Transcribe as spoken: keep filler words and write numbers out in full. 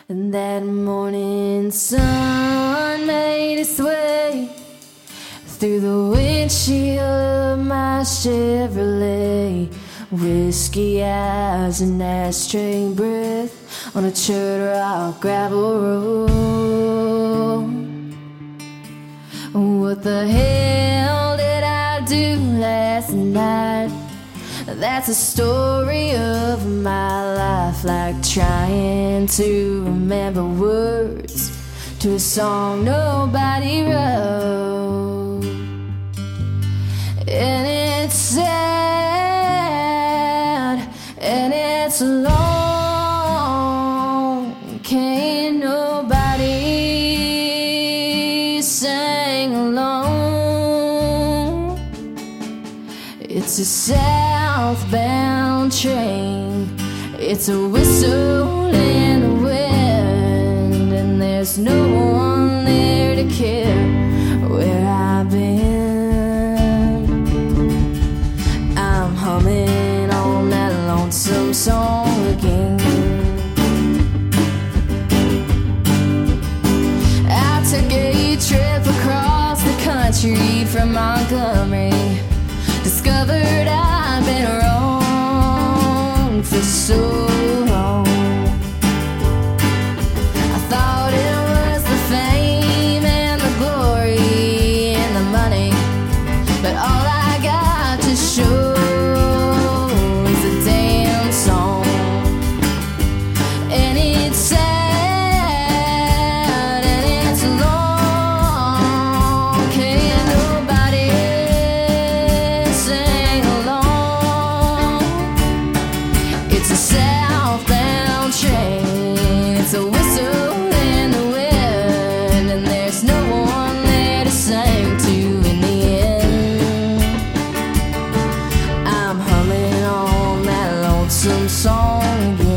And that morning sun made its way through the windshield of my Chevrolet. Whiskey eyes and ashtray breath on a church rock gravel road. What the hell did I do last night? That's a story of my life, like trying to remember words to a song nobody wrote. And it's sad, and it's long. Can't nobody sing along. It's a southbound train, it's a whistle in the wind, and there's no one there to care where I've been. I'm humming on that lonesome song again. I took a trip across the country from Montgomery. Discovered I've been wrong for so long. I thought it was the fame and the glory and the money, but all I got to show is a damn song. And it's sad and it's long. Can't nobody sing along. It's a southbound train, it's a whistle in the wind, and there's no one there to sing to in the end. I'm humming on that lonesome song again.